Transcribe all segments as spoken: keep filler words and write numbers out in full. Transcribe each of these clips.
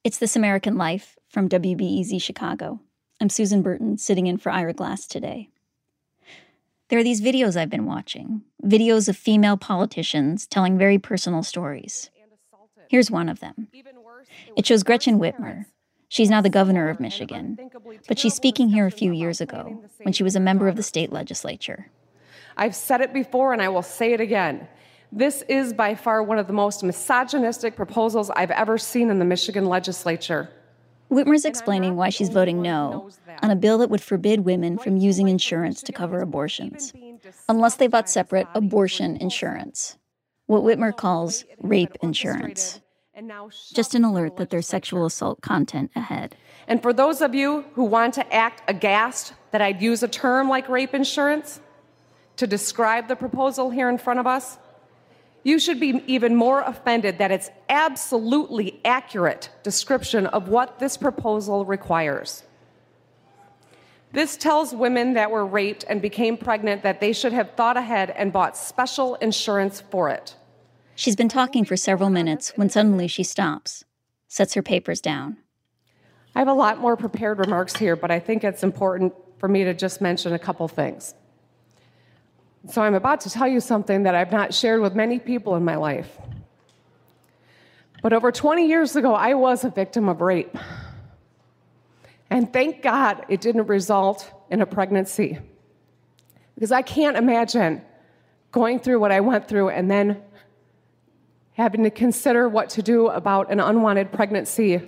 It's This American Life from W B E Z Chicago. I'm Susan Burton, sitting in for Ira Glass today. There are these videos I've been watching, videos of female politicians telling very personal stories. Here's one of them. It shows Gretchen Whitmer. She's now the governor of Michigan, but she's speaking here a few years ago when she was a member of the state legislature. I've said it before and I will say it again. This is by far one of the most misogynistic proposals I've ever seen in the Michigan legislature. Whitmer's explaining why she's voting no on a bill that would forbid women from using insurance to cover abortions, unless they bought separate abortion insurance, what Whitmer calls rape insurance. Just an alert that there's sexual assault content ahead. And for those of you who want to act aghast that I'd use a term like rape insurance to describe the proposal here in front of us, you should be even more offended that it's absolutely accurate description of what this proposal requires. This tells women that were raped and became pregnant that they should have thought ahead and bought special insurance for it. She's been talking for several minutes when suddenly she stops, sets her papers down. I have a lot more prepared remarks here, but I think it's important for me to just mention a couple things. So I'm about to tell you something that I've not shared with many people in my life. But over twenty years ago, I was a victim of rape. And thank God it didn't result in a pregnancy. Because I can't imagine going through what I went through and then having to consider what to do about an unwanted pregnancy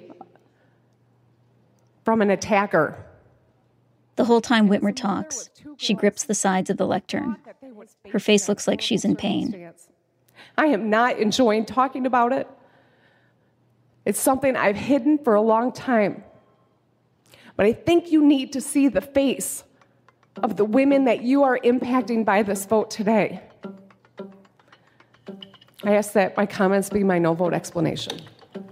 from an attacker. The whole time Whitmer talks, she grips the sides of the lectern. Her face looks like she's in pain. I am not enjoying talking about it. It's something I've hidden for a long time. But I think you need to see the face of the women that you are impacting by this vote today. I ask that my comments be my no vote explanation.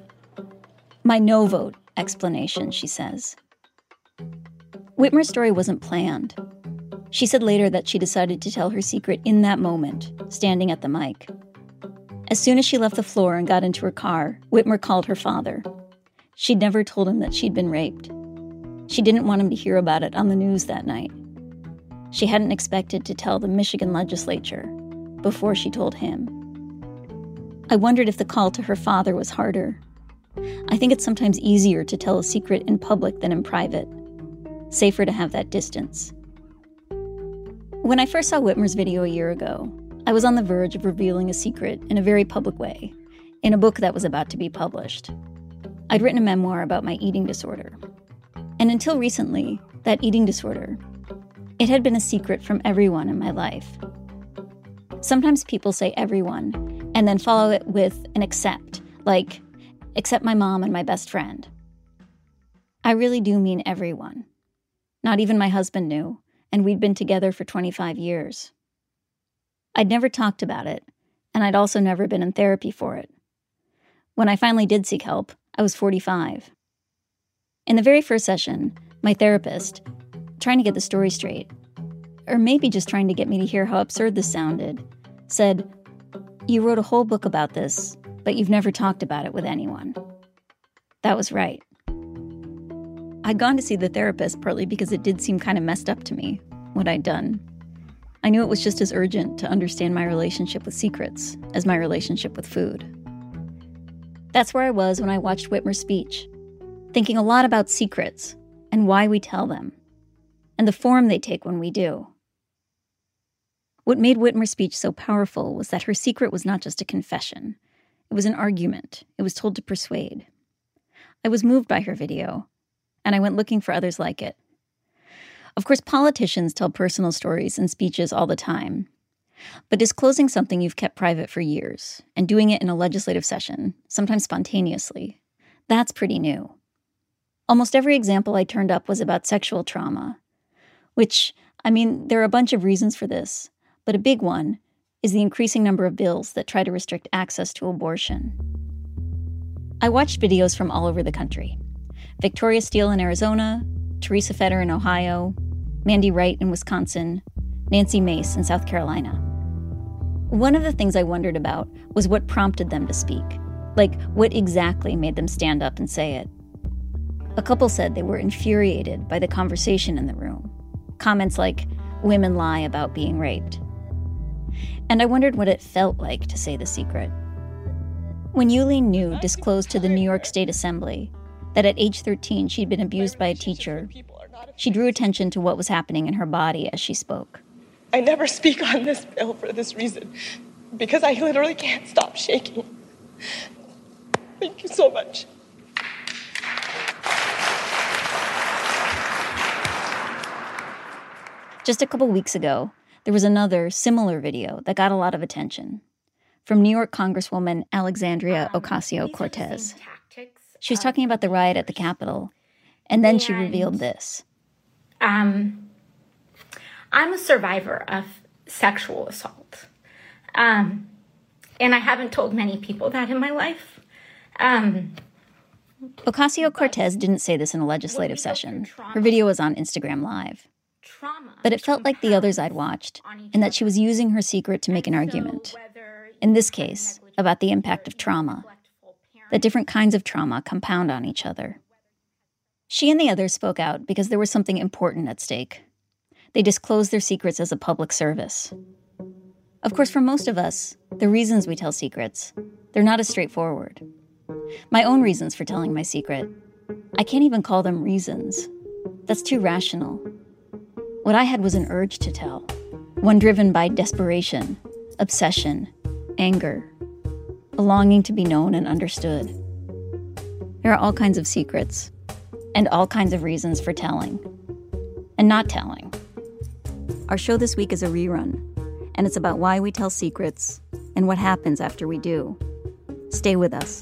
My no vote explanation, she says. Whitmer's story wasn't planned. She said later that she decided to tell her secret in that moment, standing at the mic. As soon as she left the floor and got into her car, Whitmer called her father. She'd never told him that she'd been raped. She didn't want him to hear about it on the news that night. She hadn't expected to tell the Michigan legislature before she told him. I wondered if the call to her father was harder. I think it's sometimes easier to tell a secret in public than in private. Safer to have that distance. When I first saw Whitmer's video a year ago, I was on the verge of revealing a secret in a very public way, in a book that was about to be published. I'd written a memoir about my eating disorder. And until recently, that eating disorder, it had been a secret from everyone in my life. Sometimes people say everyone, and then follow it with an except, like, except my mom and my best friend. I really do mean everyone. Not even my husband knew, and we'd been together for twenty-five years. I'd never talked about it, and I'd also never been in therapy for it. When I finally did seek help, I was forty-five. In the very first session, my therapist, trying to get the story straight, or maybe just trying to get me to hear how absurd this sounded, said, "You wrote a whole book about this, but you've never talked about it with anyone." That was right. I'd gone to see the therapist partly because it did seem kind of messed up to me, what I'd done. I knew it was just as urgent to understand my relationship with secrets as my relationship with food. That's where I was when I watched Whitmer's speech, thinking a lot about secrets and why we tell them, and the form they take when we do. What made Whitmer's speech so powerful was that her secret was not just a confession. It was an argument. It was told to persuade. I was moved by her video, and I went looking for others like it. Of course, politicians tell personal stories in speeches all the time. But disclosing something you've kept private for years and doing it in a legislative session, sometimes spontaneously, that's pretty new. Almost every example I turned up was about sexual trauma, which, I mean, there are a bunch of reasons for this, but a big one is the increasing number of bills that try to restrict access to abortion. I watched videos from all over the country. Victoria Steele in Arizona, Teresa Fetter in Ohio, Mandy Wright in Wisconsin, Nancy Mace in South Carolina. One of the things I wondered about was what prompted them to speak. Like, what exactly made them stand up and say it? A couple said they were infuriated by the conversation in the room. Comments like, women lie about being raped. And I wondered what it felt like to say the secret. When Yuh-Line Niou disclosed to the New York State Assembly that at age thirteen she'd been abused by a teacher, she drew attention to what was happening in her body as she spoke. I never speak on this bill for this reason, because I literally can't stop shaking. Thank you so much. Just a couple weeks ago, there was another similar video that got a lot of attention from New York Congresswoman Alexandria um, Ocasio-Cortez. She was talking about the riot at the Capitol, and then and, she revealed this. Um, I'm a survivor of sexual assault. Um, and I haven't told many people that in my life. Um, Ocasio-Cortez didn't say this in a legislative session. Her video was on Instagram Live. But it felt like the others I'd watched, and that she was using her secret to make an argument. In this case, about the impact of trauma. That different kinds of trauma compound on each other. She and the others spoke out because there was something important at stake. They disclosed their secrets as a public service. Of course, for most of us, the reasons we tell secrets, they're not as straightforward. My own reasons for telling my secret, I can't even call them reasons. That's too rational. What I had was an urge to tell, one driven by desperation, obsession, anger, a longing to be known and understood. There are all kinds of secrets, and all kinds of reasons for telling, and not telling. Our show this week is a rerun, and it's about why we tell secrets and what happens after we do. Stay with us.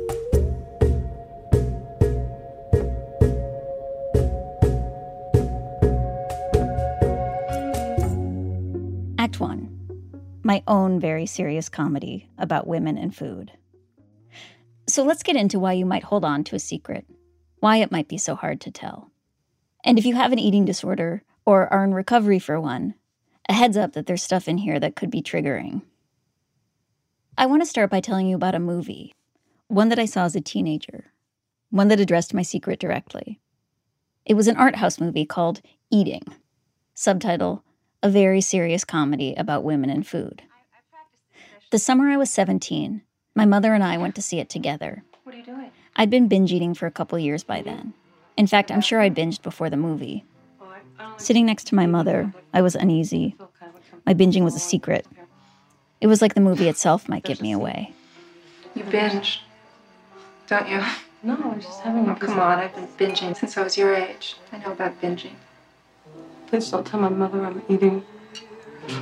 Act one. My own very serious comedy about women and food. So let's get into why you might hold on to a secret, why it might be so hard to tell. And if you have an eating disorder or are in recovery for one, a heads up that there's stuff in here that could be triggering. I want to start by telling you about a movie, one that I saw as a teenager, one that addressed my secret directly. It was an art house movie called Eating, subtitle, A Very Serious Comedy About Women and Food. The summer I was seventeen, my mother and I went to see it together. What are you doing? I'd been binge eating for a couple years by then. In fact, I'm sure I'd binged before the movie. Sitting next to my mother, I was uneasy. My binging was a secret. It was like the movie itself might give me away. You binge, don't you? No, I was just having a Oh, come on, I've been binging since I was your age. I know about binging. Please don't tell my mother I'm eating. Do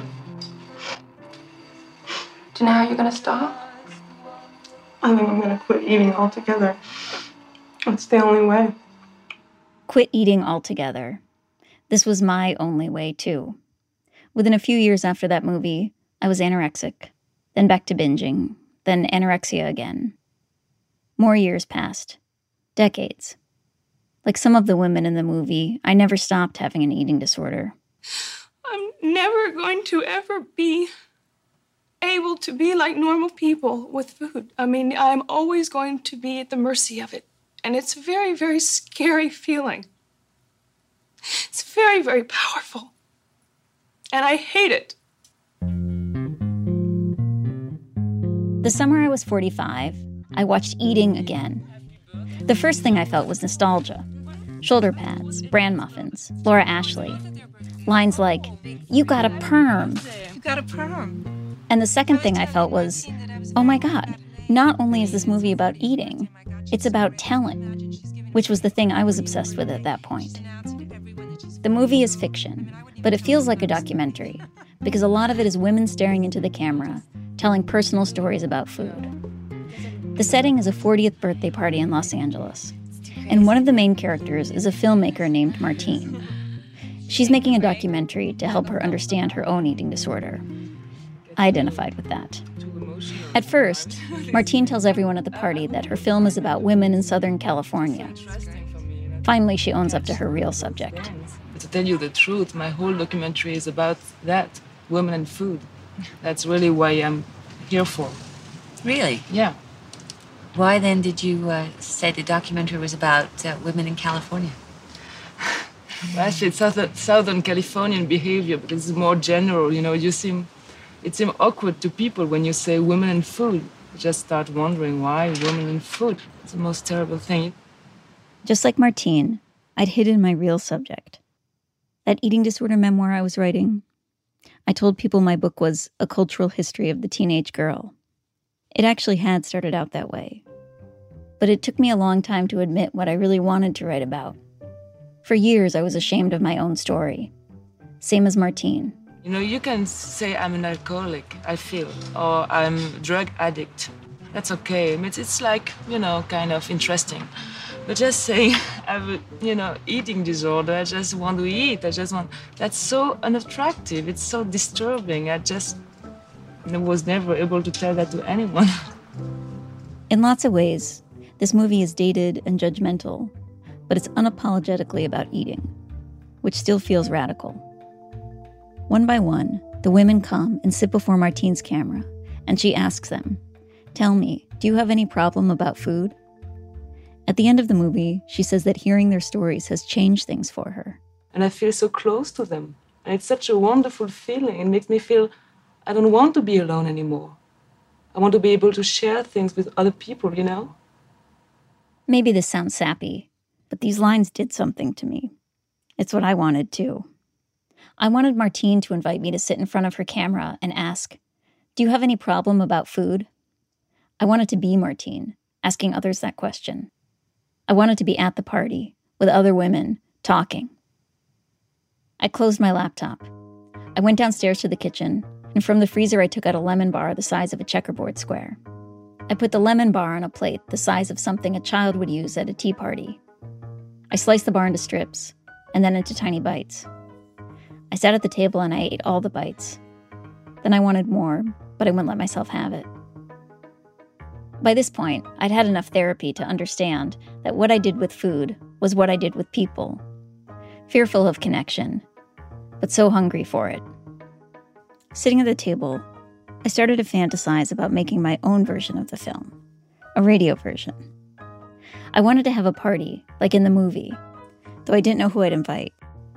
you know how you're gonna stop? I think I'm gonna quit eating altogether. It's the only way. Quit eating altogether. This was my only way, too. Within a few years after that movie, I was anorexic, then back to binging, then anorexia again. More years passed. Decades. Like some of the women in the movie, I never stopped having an eating disorder. I'm never going to ever be able to be like normal people with food. I mean, I'm always going to be at the mercy of it. And it's a very, very scary feeling. It's very, very powerful. And I hate it. The summer I was forty-five, I watched Eating again. The first thing I felt was nostalgia. Shoulder pads, bran muffins, Laura Ashley. Lines like, "You got a perm." You got a perm. And the second thing I felt was, oh my God, not only is this movie about eating, it's about telling, which was the thing I was obsessed with at that point. The movie is fiction, but it feels like a documentary, because a lot of it is women staring into the camera, telling personal stories about food. The setting is a fortieth birthday party in Los Angeles, and one of the main characters is a filmmaker named Martine. She's making a documentary to help her understand her own eating disorder. I identified with that. At first, Martine tells everyone at the party that her film is about women in Southern California. Finally, she owns up to her real subject. To tell you the truth, my whole documentary is about that, women and food. That's really why I'm here for. Really? Yeah. Why then did you uh, say the documentary was about uh, women in California? Well, actually, it's southern, southern Californian behavior, but it's more general. You know, you seem, it seems awkward to people when you say women and food. You just start wondering why women and food. It's the most terrible thing. Just like Martine, I'd hidden my real subject. That eating disorder memoir I was writing, I told people my book was a cultural history of the teenage girl. It actually had started out that way. But it took me a long time to admit what I really wanted to write about. For years, I was ashamed of my own story. Same as Martine. You know, you can say I'm an alcoholic, I feel, or I'm a drug addict. That's okay. I mean, it's, it's like, you know, kind of interesting. But just saying I have a, you know, eating disorder, I just want to eat, I just want... That's so unattractive. It's so disturbing. I just I was never able to tell that to anyone. In lots of ways, this movie is dated and judgmental, but it's unapologetically about eating, which still feels radical. One by one, the women come and sit before Martine's camera, and she asks them, "Tell me, do you have any problem about food?" At the end of the movie, she says that hearing their stories has changed things for her. And I feel so close to them. And it's such a wonderful feeling. It makes me feel I don't want to be alone anymore. I want to be able to share things with other people, you know? Maybe this sounds sappy, but these lines did something to me. It's what I wanted, too. I wanted Martine to invite me to sit in front of her camera and ask, "Do you have any problem about food?" I wanted to be Martine, asking others that question. I wanted to be at the party, with other women, talking. I closed my laptop. I went downstairs to the kitchen, and from the freezer I took out a lemon bar the size of a checkerboard square. I put the lemon bar on a plate the size of something a child would use at a tea party. I sliced the bar into strips, and then into tiny bites. I sat at the table and I ate all the bites. Then I wanted more, but I wouldn't let myself have it. By this point, I'd had enough therapy to understand that what I did with food was what I did with people. Fearful of connection, but so hungry for it. Sitting at the table, I started to fantasize about making my own version of the film, a radio version. I wanted to have a party, like in the movie, though I didn't know who I'd invite.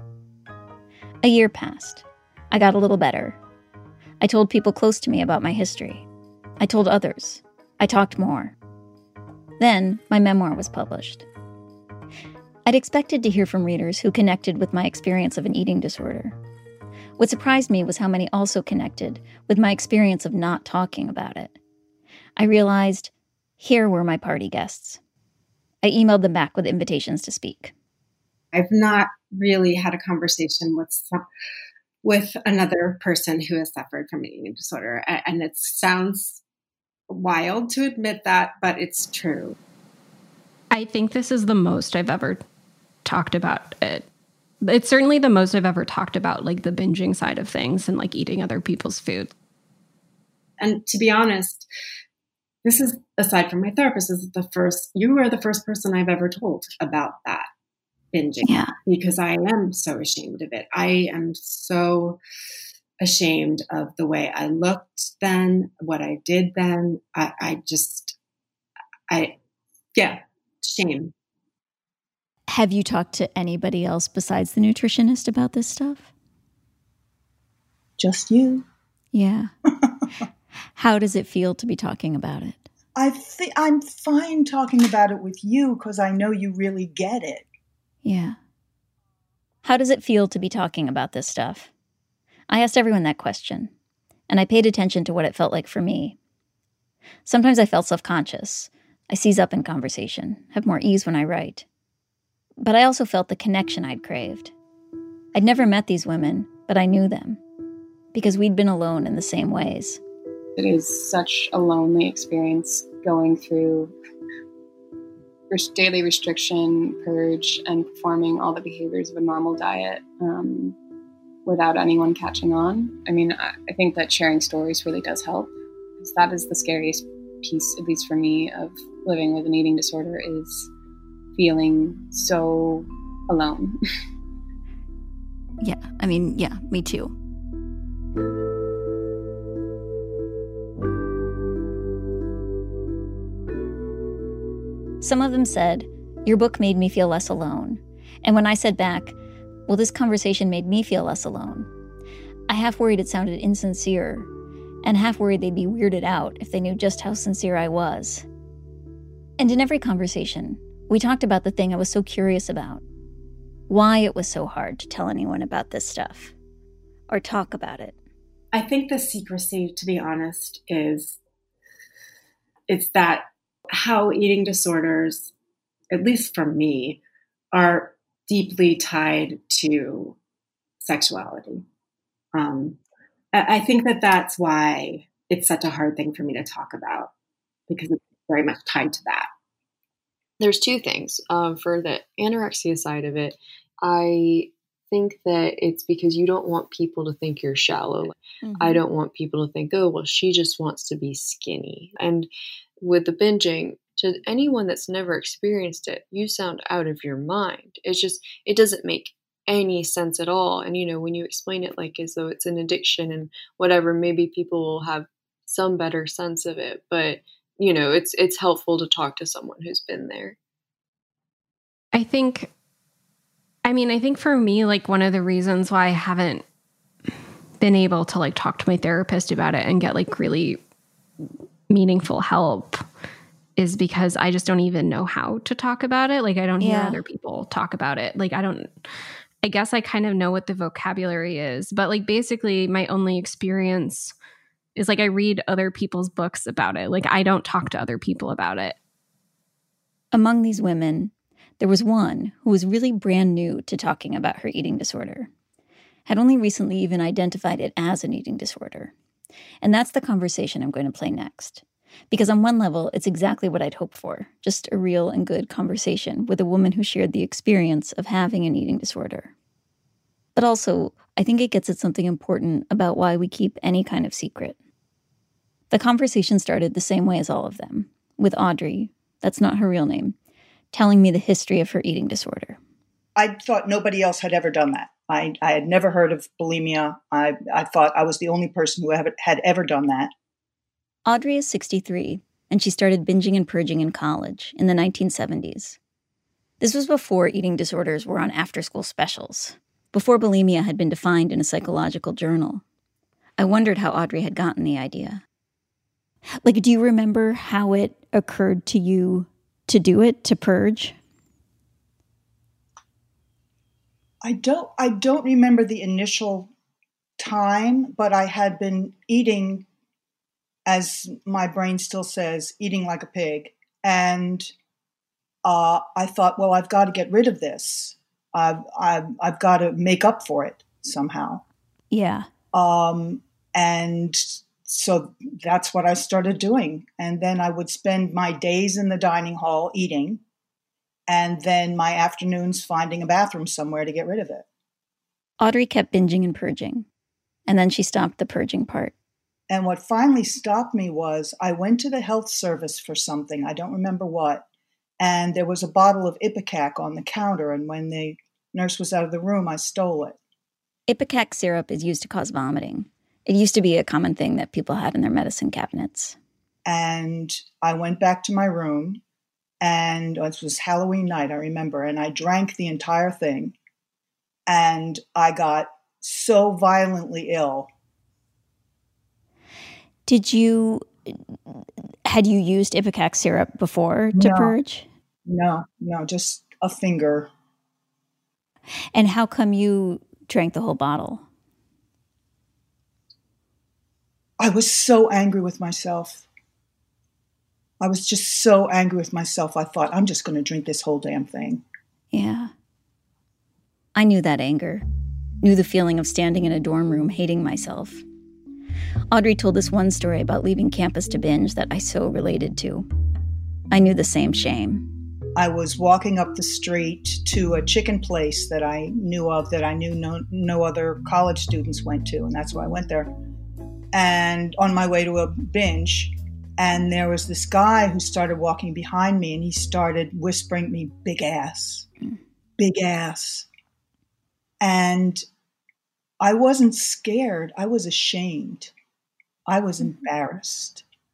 A year passed. I got a little better. I told people close to me about my history. I told others. I talked more. Then, my memoir was published. I'd expected to hear from readers who connected with my experience of an eating disorder. What surprised me was how many also connected with my experience of not talking about it. I realized, here were my party guests. I emailed them back with invitations to speak. I've not really had a conversation with some, with another person who has suffered from an eating disorder, and it sounds wild to admit that, but it's true. I think this is the most I've ever talked about it. It's certainly the most I've ever talked about, like the binging side of things and like eating other people's food. And to be honest, this is, aside from my therapist, this is the first, you are the first person I've ever told about that binging. Yeah. Because I am so ashamed of it. I am so ashamed of the way I looked then, what I did then. I, I just, I, yeah, shame. Have you talked to anybody else besides the nutritionist about this stuff? Just you. Yeah. How does it feel to be talking about it? I th- I'm fine talking about it with you because I know you really get it. Yeah. How does it feel to be talking about this stuff? I asked everyone that question, and I paid attention to what it felt like for me. Sometimes I felt self-conscious. I seize up in conversation, have more ease when I write. But I also felt the connection I'd craved. I'd never met these women, but I knew them, because we'd been alone in the same ways. It is such a lonely experience going through daily restriction, purge, and performing all the behaviors of a normal diet um, without anyone catching on. I mean, I, I think that sharing stories really does help, because that is the scariest piece, at least for me, of living with an eating disorder, is feeling so alone. Yeah, I mean, yeah, me too. Some of them said, "Your book made me feel less alone." And when I said back, "Well, this conversation made me feel less alone," I half worried it sounded insincere, and half worried they'd be weirded out if they knew just how sincere I was. And in every conversation, we talked about the thing I was so curious about. Why it was so hard to tell anyone about this stuff, or talk about it. I think the secrecy, to be honest, is it's that how eating disorders, at least for me, are deeply tied to sexuality. Um, I think that that's why it's such a hard thing for me to talk about, because it's very much tied to that. There's two things. Um, for the anorexia side of it, I think that it's because you don't want people to think you're shallow. Mm-hmm. I don't want people to think, oh, well, she just wants to be skinny. And with the binging, to anyone that's never experienced it, you sound out of your mind. It's just, it doesn't make any sense at all. And, you know, when you explain it like as though it's an addiction and whatever, maybe people will have some better sense of it. But, you know, it's it's helpful to talk to someone who's been there. I think, I mean, I think for me, like one of the reasons why I haven't been able to like talk to my therapist about it and get like really meaningful help is because I just don't even know how to talk about it. Like I don't hear Yeah. other people talk about it. Like I don't, I guess I kind of know what the vocabulary is, but like basically my only experience is like I read other people's books about it. Like I don't talk to other people about it. Among these women, there was one who was really brand new to talking about her eating disorder, had only recently even identified it as an eating disorder. And that's the conversation I'm going to play next. Because on one level, it's exactly what I'd hoped for, just a real and good conversation with a woman who shared the experience of having an eating disorder. But also, I think it gets at something important about why we keep any kind of secret. The conversation started the same way as all of them, with Audrey, that's not her real name, telling me the history of her eating disorder. I thought nobody else had ever done that. I, I had never heard of bulimia. I, I thought I was the only person who ever, had ever done that. Audrey is sixty-three, and she started binging and purging in college in the nineteen seventies. This was before eating disorders were on after-school specials, before bulimia had been defined in a psychological journal. I wondered how Audrey had gotten the idea. Like, do you remember how it occurred to you to do it, to purge? I don't I don't remember the initial time, but I had been eating, as my brain still says, eating like a pig. And uh, I thought, well, I've got to get rid of this. I've, I've, I've got to make up for it somehow. Yeah. Um, and so that's what I started doing. And then I would spend my days in the dining hall eating, and then my afternoons finding a bathroom somewhere to get rid of it. Audrey kept binging and purging, and then she stopped the purging part. And what finally stopped me was I went to the health service for something. I don't remember what. And there was a bottle of Ipecac on the counter. And when the nurse was out of the room, I stole it. Ipecac syrup is used to cause vomiting. It used to be a common thing that people had in their medicine cabinets. And I went back to my room, and it was Halloween night, I remember. And I drank the entire thing. And I got so violently ill. Did you, had you used Ipecac syrup before to No. purge? No, no, just a finger. And how come you drank the whole bottle? I was so angry with myself. I was just so angry with myself. I thought, I'm just going to drink this whole damn thing. Yeah. I knew that anger, knew the feeling of standing in a dorm room hating myself. Audrey told this one story about leaving campus to binge that I so related to. I knew the same shame. I was walking up the street to a chicken place that I knew of, that I knew no, no other college students went to, and that's why I went there. And on my way to a binge, and there was this guy who started walking behind me, and he started whispering to me, big ass, big ass. And I wasn't scared. I was ashamed. I was embarrassed.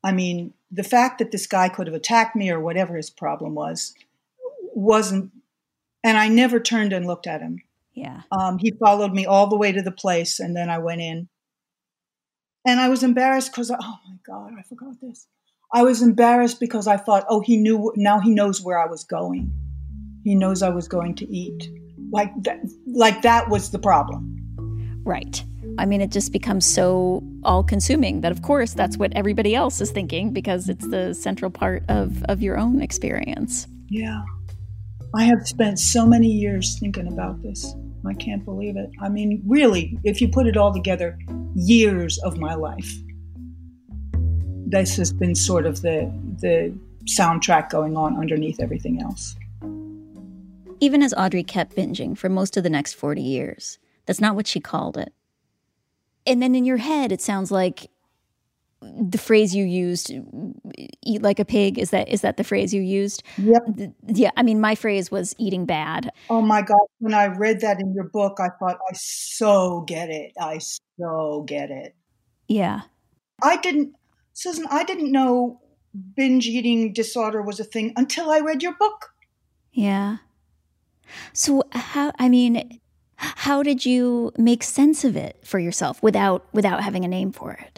I mean, the fact that this guy could have attacked me or whatever his problem was, wasn't, and I never turned and looked at him. Yeah. Um, he followed me all the way to the place, and then I went in. And I was embarrassed because, oh my God, I forgot this. I was embarrassed because I thought, oh, he knew, now he knows where I was going. He knows I was going to eat. Like that, like that was the problem. Right. I mean, it just becomes so all-consuming that, of course, that's what everybody else is thinking because it's the central part of, of your own experience. Yeah. I have spent so many years thinking about this. I can't believe it. I mean, really, if you put it all together, years of my life. This has been sort of the the soundtrack going on underneath everything else. Even as Audrey kept binging for most of the next forty years, that's not what she called it. And then in your head, it sounds like the phrase you used, eat like a pig, is that is that the phrase you used? Yep. Yeah, I mean, my phrase was eating bad. Oh my God, when I read that in your book, I thought, I so get it. I so get it. Yeah. I didn't, Susan, I didn't know binge eating disorder was a thing until I read your book. Yeah. So how, I mean, how did you make sense of it for yourself without without having a name for it?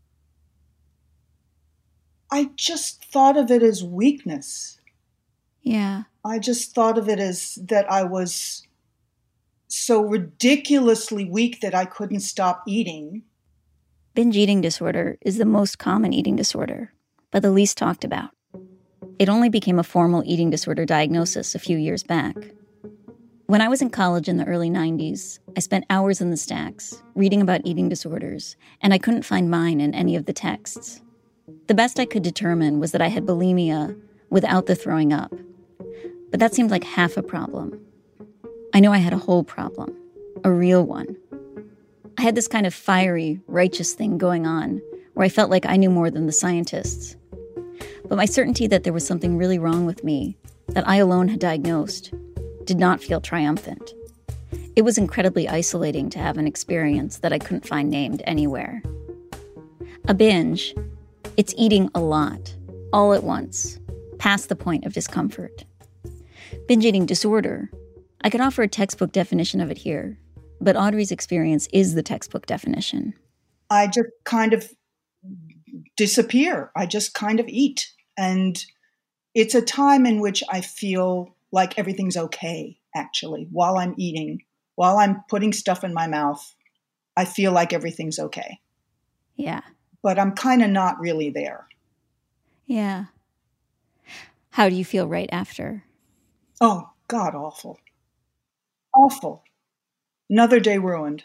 I just thought of it as weakness. Yeah. I just thought of it as that I was so ridiculously weak that I couldn't stop eating. Binge eating disorder is the most common eating disorder, but the least talked about. It only became a formal eating disorder diagnosis a few years back. When I was in college in the early nineties, I spent hours in the stacks reading about eating disorders, and I couldn't find mine in any of the texts. The best I could determine was that I had bulimia without the throwing up. But that seemed like half a problem. I knew I had a whole problem, a real one. I had this kind of fiery, righteous thing going on where I felt like I knew more than the scientists. But my certainty that there was something really wrong with me, that I alone had diagnosed, did not feel triumphant. It was incredibly isolating to have an experience that I couldn't find named anywhere. A binge, it's eating a lot, all at once, past the point of discomfort. Binge eating disorder, I could offer a textbook definition of it here, but Audrey's experience is the textbook definition. I just kind of disappear. I just kind of eat. And it's a time in which I feel like everything's okay, actually, while I'm eating, while I'm putting stuff in my mouth, I feel like everything's okay. Yeah. But I'm kind of not really there. Yeah. How do you feel right after? Oh, God, awful. Awful. Another day ruined.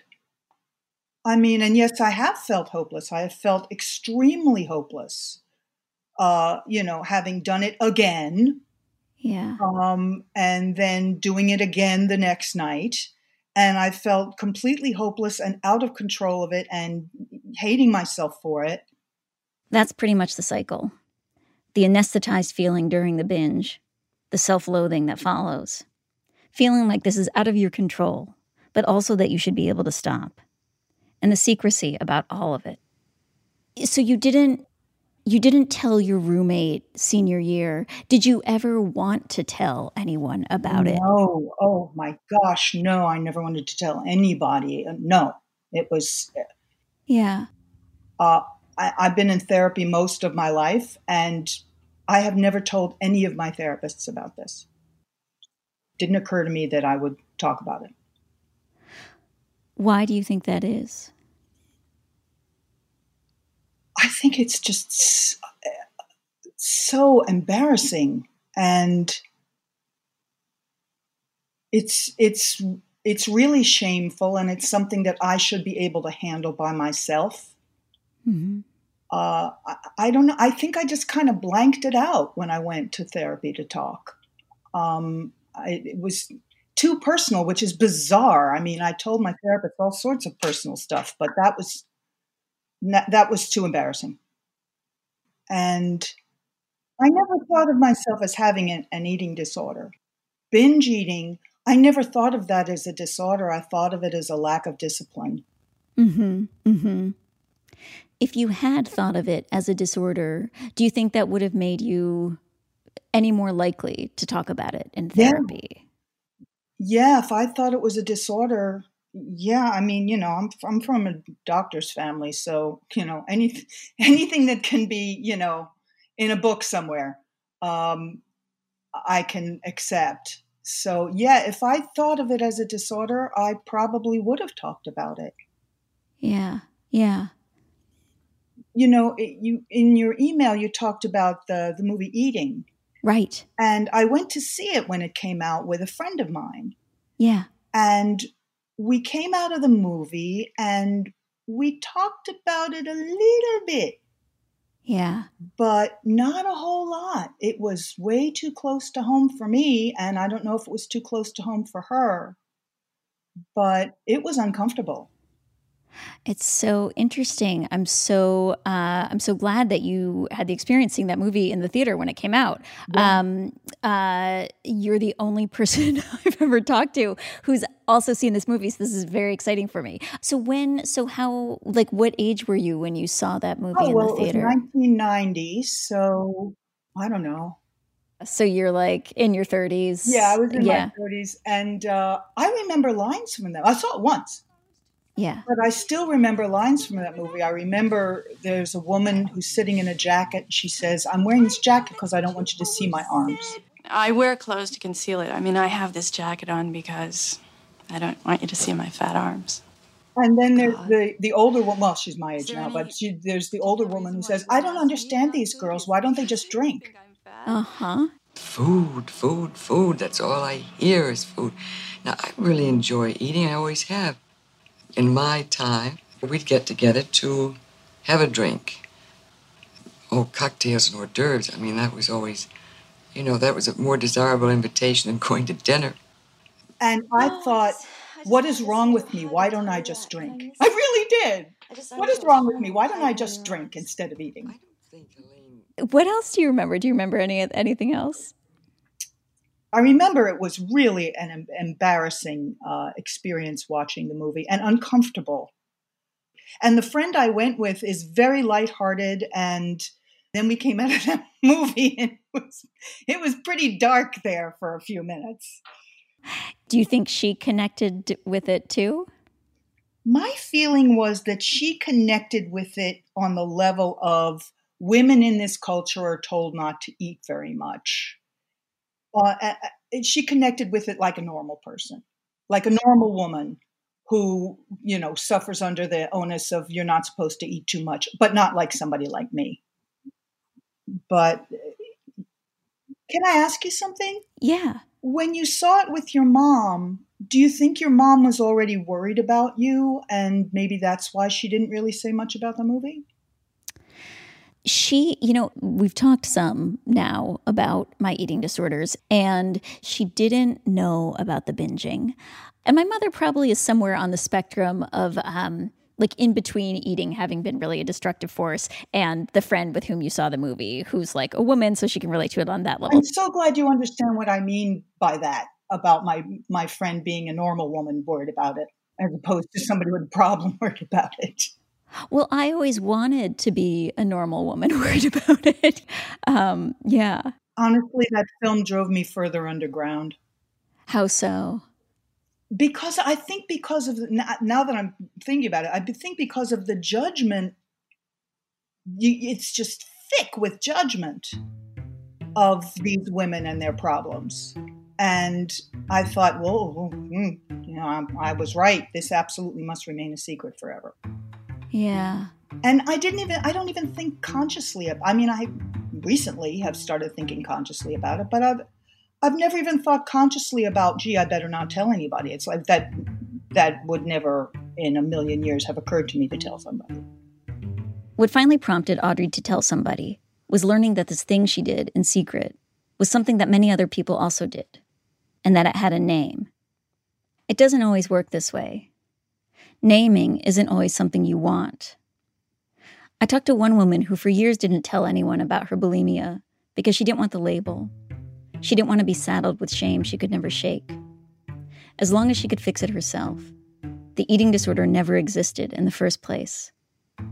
I mean, and yes, I have felt hopeless. I have felt extremely hopeless, uh, you know, having done it again. Yeah. Um, and then doing it again the next night. And I felt completely hopeless and out of control of it and hating myself for it. That's pretty much the cycle. The anesthetized feeling during the binge, the self-loathing that follows. Feeling like this is out of your control, but also that you should be able to stop. And the secrecy about all of it. So you didn't you didn't tell your roommate senior year. Did you ever want to tell anyone about it? No. Oh my gosh, no. I never wanted to tell anybody. No. It was Yeah. Uh, I, I've been in therapy most of my life, and I have never told any of my therapists about this. Didn't occur to me that I would talk about it. Why do you think that is? I think it's just so embarrassing, and it's it's it's really shameful, and it's something that I should be able to handle by myself. Mm-hmm. Uh, I, I don't know. I think I just kind of blanked it out when I went to therapy to talk. Um, I, it was too personal, which is bizarre. I mean, I told my therapist all sorts of personal stuff, but that was that was too embarrassing. And I never thought of myself as having an, an eating disorder. Binge eating, I never thought of that as a disorder. I thought of it as a lack of discipline. Mm-hmm. Mm-hmm. If you had thought of it as a disorder, do you think that would have made you any more likely to talk about it in therapy? Yeah, if I thought it was a disorder, yeah, I mean, you know, I'm I'm from a doctor's family, so, you know, any anything that can be, you know, in a book somewhere, um, I can accept. So, yeah, if I thought of it as a disorder, I probably would have talked about it. Yeah, yeah. You know, it, you in your email, you talked about the, the movie Eating. Right. And I went to see it when it came out with a friend of mine. Yeah. And we came out of the movie and we talked about it a little bit. Yeah. But not a whole lot. It was way too close to home for me. And I don't know if it was too close to home for her. But it was uncomfortable. It's so interesting. I'm so uh, I'm so glad that you had the experience seeing that movie in the theater when it came out. Yeah. Um, uh, you're the only person I've ever talked to who's also seen this movie, so this is very exciting for me. So when, so how, like, what age were you when you saw that movie oh, in well, the theater? It was nineteen ninety, so I don't know. So you're like in your thirties. Yeah, I was in yeah. my thirties, and uh, I remember lines from that. I saw it once. Yeah. But I still remember lines from that movie. I remember there's a woman who's sitting in a jacket. She says, I'm wearing this jacket because I don't want you to see my arms. I wear clothes to conceal it. I mean, I have this jacket on because I don't want you to see my fat arms. And then there's the, the older woman. Well, she's my age now, but she, there's the older woman who says, I don't understand these girls. Why don't they just drink? Uh-huh. Food, food, food. That's all I hear is food. Now, I really enjoy eating. I always have. In my time, we'd get together to have a drink. Oh, cocktails and hors d'oeuvres. I mean, that was always, you know, that was a more desirable invitation than going to dinner. And I thought, what is wrong with me? Why don't I just drink? I really did. What is wrong with me? Why don't I just drink instead of eating? What else do you remember? Do you remember any anything else? I remember it was really an em- embarrassing uh, experience watching the movie and uncomfortable. And the friend I went with is very lighthearted. And then we came out of that movie and it was, it was pretty dark there for a few minutes. Do you think she connected with it too? My feeling was that she connected with it on the level of women in this culture are told not to eat very much. Uh, she connected with it like a normal person, like a normal woman who, you know, suffers under the onus of you're not supposed to eat too much, but not like somebody like me. But can I ask you something? Yeah. When you saw it with your mom, do you think your mom was already worried about you and maybe that's why she didn't really say much about the movie? She, you know, we've talked some now about my eating disorders, and she didn't know about the binging. And my mother probably is somewhere on the spectrum of, um, like, in between eating having been really a destructive force and the friend with whom you saw the movie, who's like a woman, so she can relate to it on that level. I'm so glad you understand what I mean by that, about my, my friend being a normal woman worried about it, as opposed to somebody with a problem worried about it. Well, I always wanted to be a normal woman worried about it. Um, yeah. Honestly, that film drove me further underground. How so? Because I think because of, the, now that I'm thinking about it, I think because of the judgment, you, it's just thick with judgment of these women and their problems. And I thought, well, you know, I, I was right. This absolutely must remain a secret forever. Yeah. And I didn't even, I don't even think consciously of, I mean, I recently have started thinking consciously about it, but I've, I've never even thought consciously about, gee, I better not tell anybody. It's like that, that would never in a million years have occurred to me to tell somebody. What finally prompted Audrey to tell somebody was learning that this thing she did in secret was something that many other people also did, and that it had a name. It doesn't always work this way. Naming isn't always something you want. I talked to one woman who for years didn't tell anyone about her bulimia because she didn't want the label. She didn't want to be saddled with shame she could never shake. As long as she could fix it herself, the eating disorder never existed in the first place.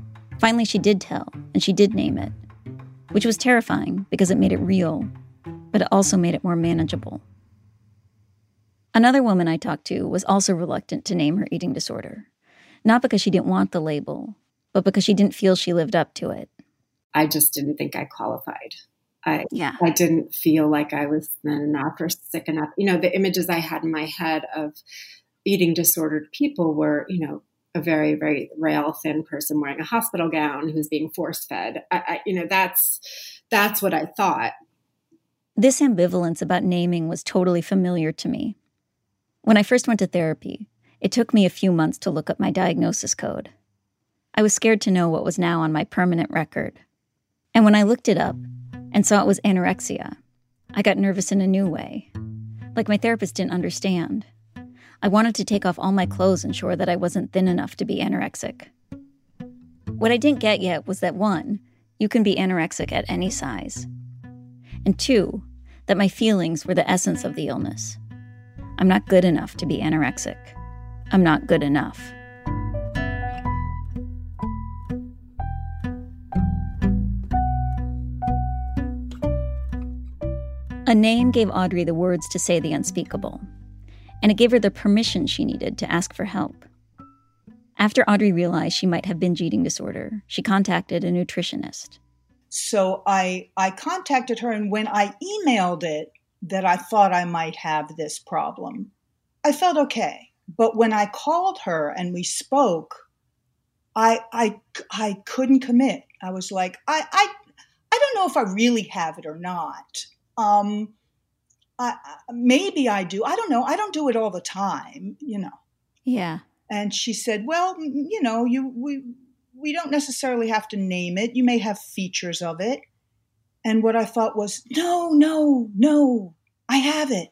Finally, she did tell, and she did name it, which was terrifying because it made it real, but it also made it more manageable. Another woman I talked to was also reluctant to name her eating disorder, not because she didn't want the label, but because she didn't feel she lived up to it. I just didn't think I qualified. I, yeah. I didn't feel like I was thin enough or sick enough. You know, the images I had in my head of eating disordered people were, you know, a very, very rail thin person wearing a hospital gown who's being force fed. I, I, you know, that's that's what I thought. This ambivalence about naming was totally familiar to me. When I first went to therapy, it took me a few months to look up my diagnosis code. I was scared to know what was now on my permanent record. And when I looked it up and saw it was anorexia, I got nervous in a new way. Like my therapist didn't understand. I wanted to take off all my clothes and ensure that I wasn't thin enough to be anorexic. What I didn't get yet was that one, you can be anorexic at any size. And two, that my feelings were the essence of the illness. I'm not good enough to be anorexic. I'm not good enough. A name gave Audrey the words to say the unspeakable, and it gave her the permission she needed to ask for help. After Audrey realized she might have binge eating disorder, she contacted a nutritionist. So I I contacted her, and when I emailed it that I thought I might have this problem, I felt okay. But when I called her and we spoke, I I I couldn't commit. I was like, I I, I don't know if I really have it or not. Um, I, maybe I do. I don't know. I don't do it all the time, you know. Yeah. And she said, well, you know, you we we don't necessarily have to name it. You may have features of it. And what I thought was, no, no, no, I have it.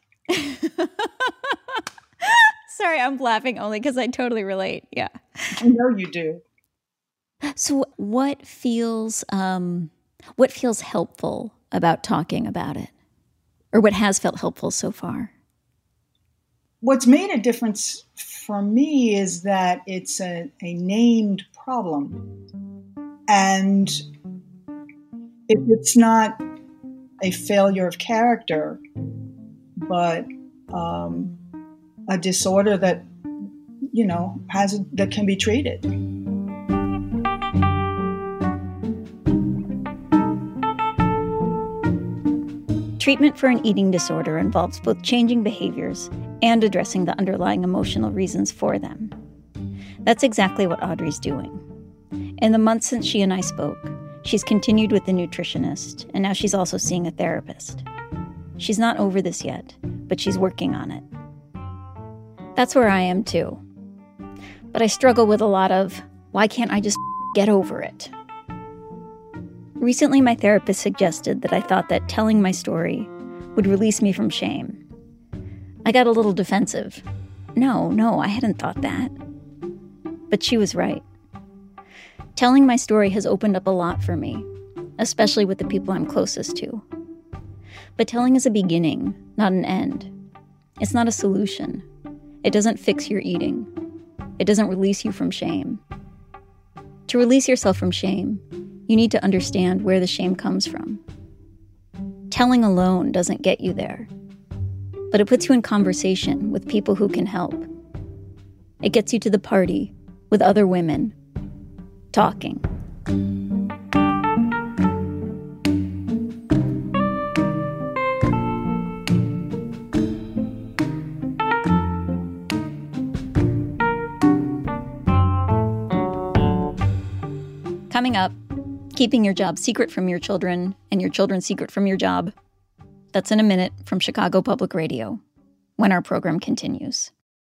Sorry, I'm laughing only because I totally relate. Yeah. I know you do. So what feels um, what feels helpful about talking about it? Or what has felt helpful so far? What's made a difference for me is that it's a, a named problem. And if it's not a failure of character, but um, a disorder that, you know, has that can be treated. Treatment for an eating disorder involves both changing behaviors and addressing the underlying emotional reasons for them. That's exactly what Audrey's doing. In the months since she and I spoke, she's continued with the nutritionist, and now she's also seeing a therapist. She's not over this yet, but she's working on it. That's where I am too. But I struggle with a lot of, why can't I just get over it? Recently, my therapist suggested that I thought that telling my story would release me from shame. I got a little defensive. No, no, I hadn't thought that. But she was right. Telling my story has opened up a lot for me, especially with the people I'm closest to. But telling is a beginning, not an end. It's not a solution. It doesn't fix your eating. It doesn't release you from shame. To release yourself from shame, you need to understand where the shame comes from. Telling alone doesn't get you there, but it puts you in conversation with people who can help. It gets you to the party with other women, talking. Coming up, keeping your job secret from your children and your children secret from your job. That's in a minute from Chicago Public Radio, when our program continues.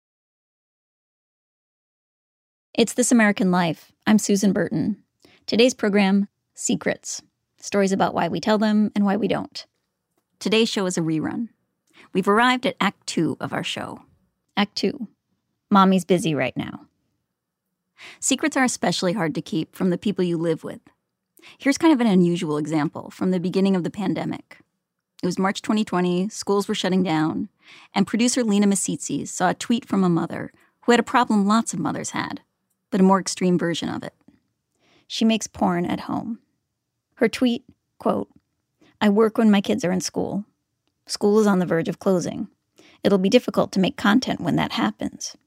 It's This American Life. I'm Susan Burton. Today's program, Secrets. Stories about why we tell them and why we don't. Today's show is a rerun. We've arrived at Act Two of our show. Act Two. Mommy's busy right now. Secrets are especially hard to keep from the people you live with. Here's kind of an unusual example from the beginning of the pandemic. It was March twenty twenty, schools were shutting down, and producer Lena Misitzi saw a tweet from a mother who had a problem lots of mothers had, but a more extreme version of it. she makes porn at home. Her tweet, quote, "I work when my kids are in school. School is on the verge of closing. It'll be difficult to make content when that happens."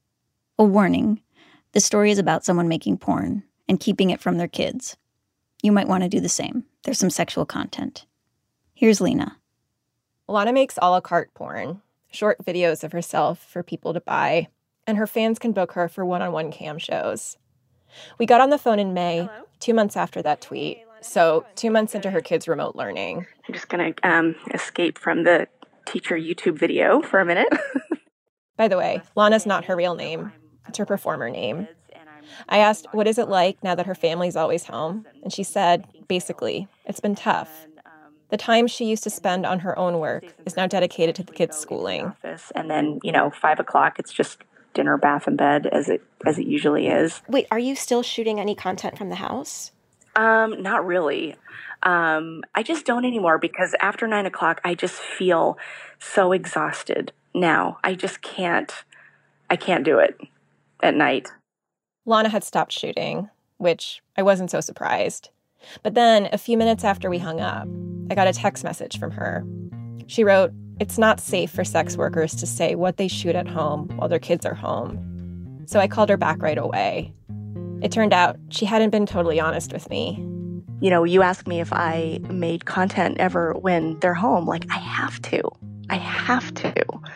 A warning, this story is about someone making porn and keeping it from their kids. You might want to do the same. There's some sexual content. Here's Lena. Lana makes a la carte porn, short videos of herself for people to buy, and her fans can book her for one-on-one cam shows. We got on the phone in May, Hello? two months after that tweet, so two months into her kids' remote learning. I'm just going to um, escape from the teacher YouTube video for a minute. By the way, Lana's not her real name. It's her performer name. I asked, what is it like now that her family's always home? And she said, basically, it's been tough. The time she used to spend on her own work is now dedicated to the kids' schooling. And then, you know, five o'clock, it's just dinner, bath, and bed as it as it usually is. Wait, are you still shooting any content from the house? Um, not really. Um, I just don't anymore because after nine o'clock, I just feel so exhausted now. I just can't, I can't do it at night. Lana had stopped shooting, which I wasn't so surprised. But then, a few minutes after we hung up, I got a text message from her. She wrote, "It's not safe for sex workers to say what they shoot at home while their kids are home." So I called her back right away. It turned out she hadn't been totally honest with me. You know, you ask me if I made content ever when they're home. Like, I have to. I have to.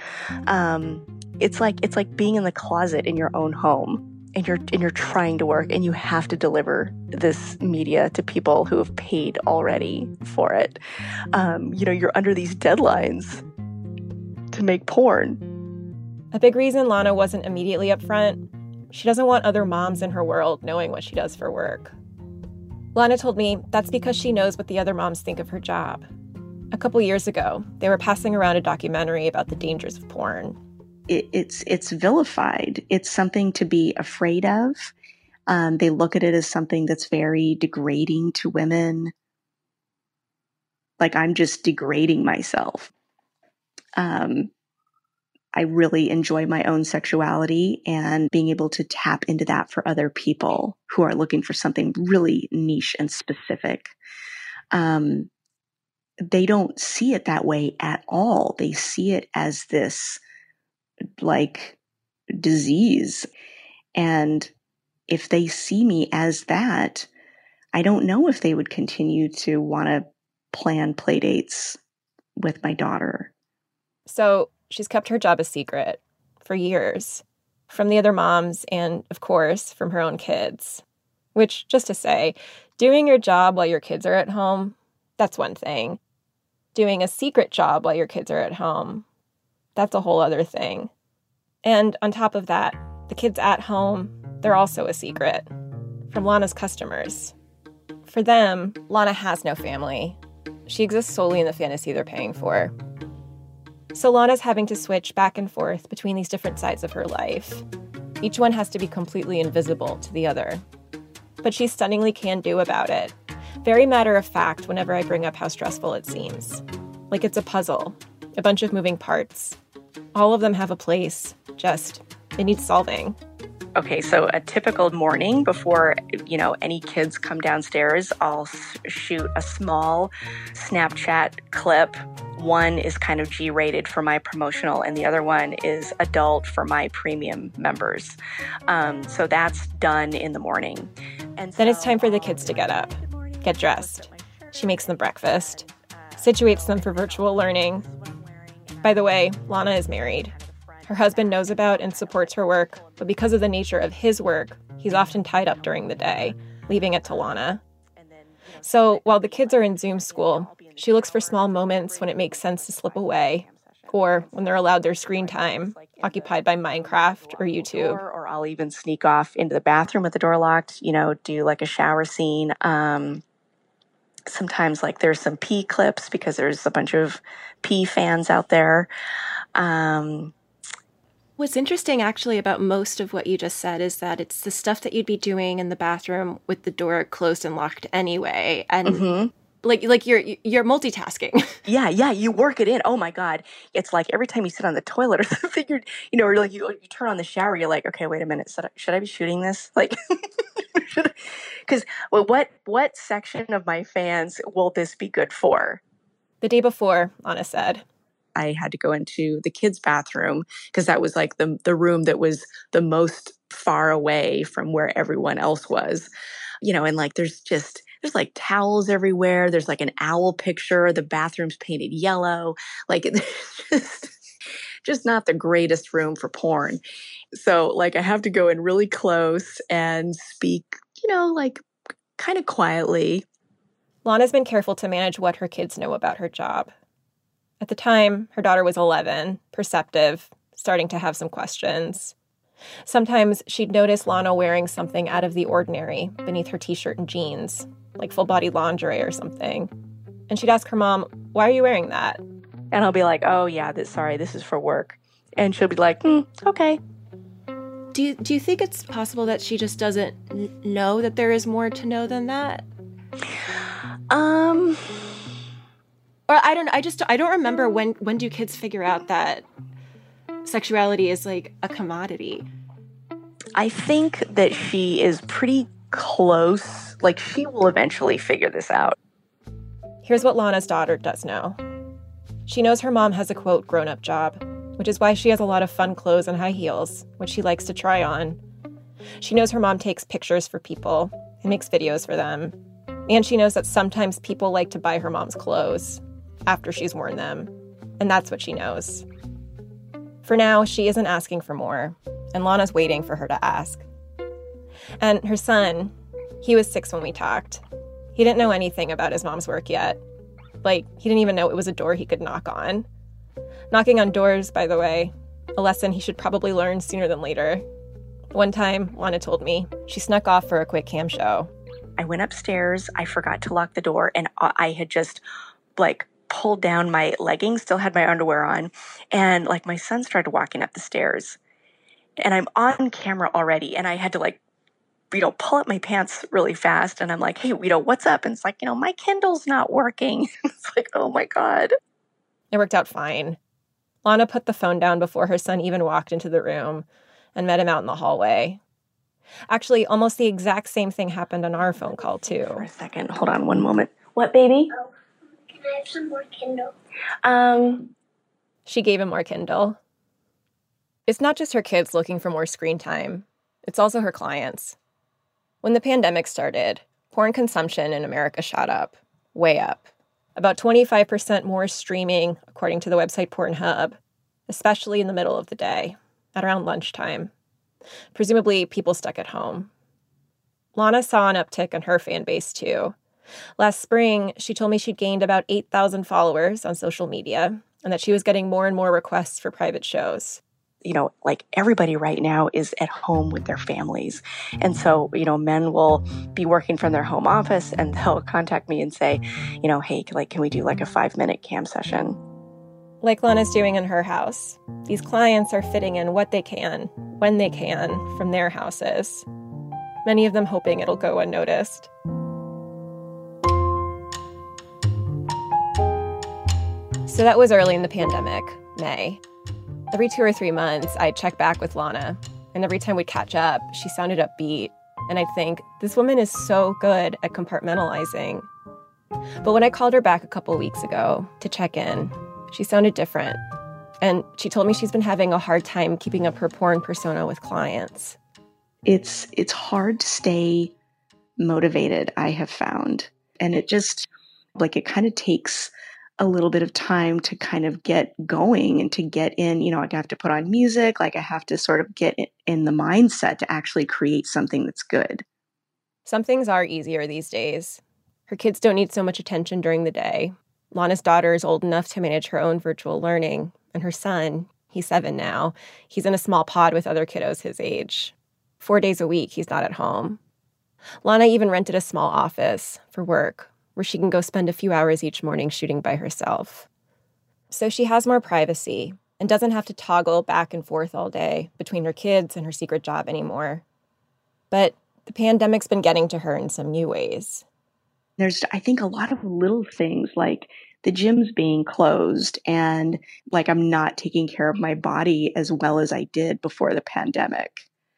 Um, it's like it's like being in the closet in your own home. And you're and you're trying to work, and you have to deliver this media to people who have paid already for it. Um, you know, you're under these deadlines to make porn. A big reason Lana wasn't immediately upfront, she doesn't want other moms in her world knowing what she does for work. Lana told me that's because she knows what the other moms think of her job. A couple years ago, they were passing around a documentary about the dangers of porn. It, it's it's vilified. It's something to be afraid of. Um, they look at it as something that's very degrading to women. Like I'm just degrading myself. Um, I really enjoy my own sexuality and being able to tap into that for other people who are looking for something really niche and specific. Um, they don't see it that way at all. They see it as this like disease. And if they see me as that, I don't know if they would continue to want to plan play dates with my daughter. So she's kept her job a secret for years from the other moms and, of course, from her own kids. Which, just to say, doing your job while your kids are at home, that's one thing. Doing a secret job while your kids are at home, that's a whole other thing. And on top of that, the kids at home, they're also a secret from Lana's customers. For them, Lana has no family. She exists solely in the fantasy they're paying for. So Lana's having to switch back and forth between these different sides of her life. Each one has to be completely invisible to the other. But she stunningly can do about it. Very matter of fact whenever I bring up how stressful it seems. Like it's a puzzle, a bunch of moving parts. All of them have a place, just it needs solving. Okay, so a typical morning before, you know, any kids come downstairs, I'll shoot a small Snapchat clip. One is kind of G-rated for my promotional, and the other one is adult for my premium members. Um, so that's done in the morning. And then it's time for the kids to get up, get dressed. She makes them breakfast, situates them for virtual learning. By the way, Lana is married. Her husband knows about and supports her work, but because of the nature of his work, he's often tied up during the day, leaving it to Lana. So while the kids are in Zoom school, she looks for small moments when it makes sense to slip away, or when they're allowed their screen time, occupied by Minecraft or YouTube. Or, or I'll even sneak off into the bathroom with the door locked, you know, do like a shower scene. Um, sometimes like there's some pee clips because there's a bunch of pee fans out there. Um, What's interesting actually about most of what you just said is that it's the stuff that you'd be doing in the bathroom with the door closed and locked anyway. And mm-hmm. like like you're you're multitasking. Yeah, yeah, you work it in. Oh my God. It's like every time you sit on the toilet or something, you're, you know, or like you, you turn on the shower, you're like, okay, wait a minute, should I, should I be shooting this? Like, Because well, what what section of my fans will this be good for? The day before, Lana said. I had to go into the kids' bathroom because that was like the the room that was the most far away from where everyone else was. You know, and like there's just there's like towels everywhere. There's like an owl picture. The bathroom's painted yellow. Like it's just just not the greatest room for porn. So like I have to go in really close and speak, you know, like kind of quietly. Lana's been careful to manage what her kids know about her job. At the time, her daughter was eleven, perceptive, starting to have some questions. Sometimes she'd notice Lana wearing something out of the ordinary beneath her t-shirt and jeans, like full-body lingerie or something. And she'd ask her mom, "Why are you wearing that?" And I'll be like, "Oh, yeah, this, sorry, this is for work." And she'll be like, mm, okay. Do you, do you think it's possible that she just doesn't n- know that there is more to know than that? Um... Or I don't I just I don't remember when when do kids figure out that sexuality is like a commodity? I think that she is pretty close. Like she will eventually figure this out. Here's what Lana's daughter does know. She knows her mom has a quote grown-up job, which is why she has a lot of fun clothes and high heels, which she likes to try on. She knows her mom takes pictures for people and makes videos for them. And she knows that sometimes people like to buy her mom's clothes after she's worn them, and that's what she knows. For now, she isn't asking for more, and Lana's waiting for her to ask. And her son, he was six when we talked. He didn't know anything about his mom's work yet. Like, he didn't even know it was a door he could knock on. Knocking on doors, by the way, a lesson he should probably learn sooner than later. One time, Lana told me, she snuck off for a quick cam show. I went upstairs, I forgot to lock the door, and I had just, like, pulled down my leggings, still had my underwear on, and like my son started walking up the stairs. And I'm on camera already, and I had to like, you know, pull up my pants really fast, and I'm like, "Hey, you know, what's up?" And it's like, you know, my Kindle's not working. It's like, oh my God. It worked out fine. Lana put the phone down before her son even walked into the room and met him out in the hallway. Actually, almost the exact same thing happened on our phone call, too. For a second, hold on one moment. What, baby? Oh. Can I have some more Kindle? Um, she gave him more Kindle. It's not just her kids looking for more screen time. It's also her clients. When the pandemic started, porn consumption in America shot up, way up. About twenty-five percent more streaming, according to the website Pornhub, especially in the middle of the day, at around lunchtime. Presumably, people stuck at home. Lana saw an uptick in her fan base, too. Last spring, she told me she'd gained about eight thousand followers on social media and that she was getting more and more requests for private shows. You know, like everybody right now is at home with their families. And so, you know, men will be working from their home office and they'll contact me and say, you know, "Hey, like, can we do like a five minute cam session?" Like Lana's doing in her house. These clients are fitting in what they can, when they can, from their houses. Many of them hoping it'll go unnoticed. So that was early in the pandemic, May. Every two or three months, I'd check back with Lana, and every time we'd catch up, she sounded upbeat, and I'd think, this woman is so good at compartmentalizing. But when I called her back a couple weeks ago to check in, she sounded different, and she told me she's been having a hard time keeping up her porn persona with clients. It's it's hard to stay motivated, I have found, and it just, like, it kind of takes a little bit of time to kind of get going and to get in, you know, I have to put on music, like I have to sort of get in the mindset to actually create something that's good. Some things are easier these days. Her kids don't need so much attention during the day. Lana's daughter is old enough to manage her own virtual learning, and her son, he's seven now, he's in a small pod with other kiddos his age. Four days a week, he's not at home. Lana even rented a small office for work, where she can go spend a few hours each morning shooting by herself. So she has more privacy and doesn't have to toggle back and forth all day between her kids and her secret job anymore. But the pandemic's been getting to her in some new ways. There's, I think, a lot of little things like the gym's being closed and like I'm not taking care of my body as well as I did before the pandemic.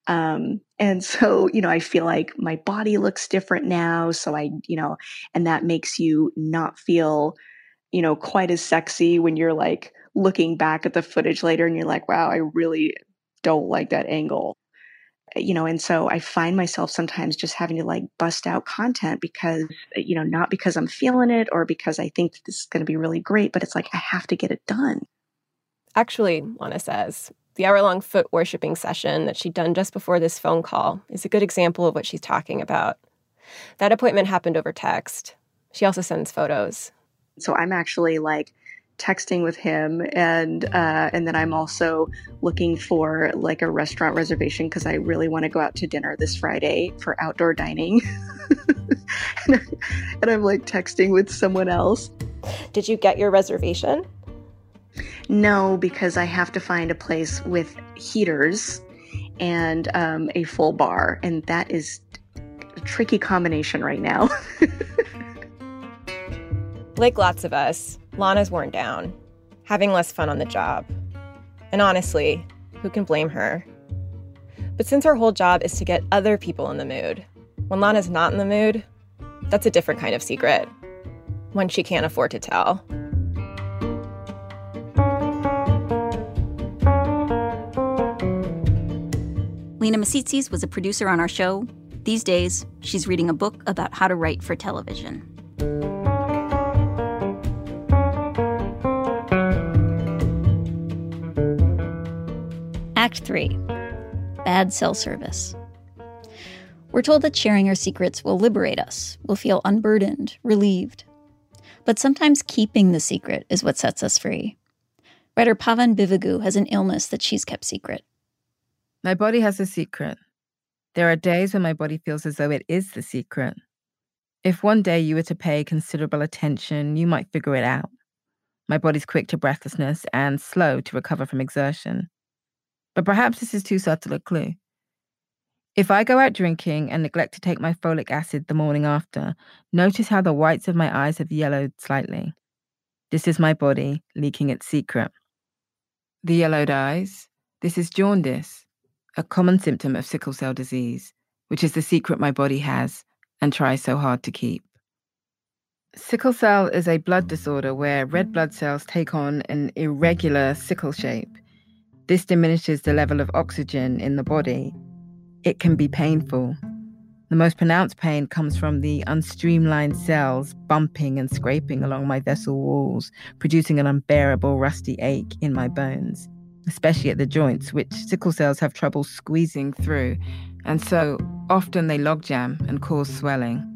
Um, and so, you know, I feel like my body looks different now. So I, you know, and that makes you not feel, you know, quite as sexy when you're like looking back at the footage later and you're like, wow, I really don't like that angle. You know, and so I find myself sometimes just having to like bust out content because, you know, not because I'm feeling it or because I think this is going to be really great, but it's like, I have to get it done. Actually, Lana says, the hour-long foot worshiping session that she'd done just before this phone call is a good example of what she's talking about. That appointment happened over text. She also sends photos. So I'm actually like texting with him, and uh, and then I'm also looking for like a restaurant reservation because I really want to go out to dinner this Friday for outdoor dining. and, and I'm like texting with someone else. Did you get your reservation? No, because I have to find a place with heaters and um, a full bar, and that is a tricky combination right now. Like lots of us, Lana's worn down, having less fun on the job. And honestly, who can blame her? But since her whole job is to get other people in the mood, when Lana's not in the mood, that's a different kind of secret, one she can't afford to tell. Lena Masitsis was a producer on our show. These days, she's reading a book about how to write for television. Act three. Bad cell service. We're told that sharing our secrets will liberate us. We'll feel unburdened, relieved. But sometimes keeping the secret is what sets us free. Writer Pavan Bivagu has an illness that she's kept secret. My body has a secret. There are days when my body feels as though it is the secret. If one day you were to pay considerable attention, you might figure it out. My body's quick to breathlessness and slow to recover from exertion. But perhaps this is too subtle a clue. If I go out drinking and neglect to take my folic acid the morning after, notice how the whites of my eyes have yellowed slightly. This is my body leaking its secret. The yellowed eyes, this is jaundice, a common symptom of sickle cell disease, which is the secret my body has and tries so hard to keep. Sickle cell is a blood disorder where red blood cells take on an irregular sickle shape. This diminishes the level of oxygen in the body. It can be painful. The most pronounced pain comes from the unstreamlined cells bumping and scraping along my vessel walls, producing an unbearable rusty ache in my bones, especially at the joints, which sickle cells have trouble squeezing through, and so often they logjam and cause swelling.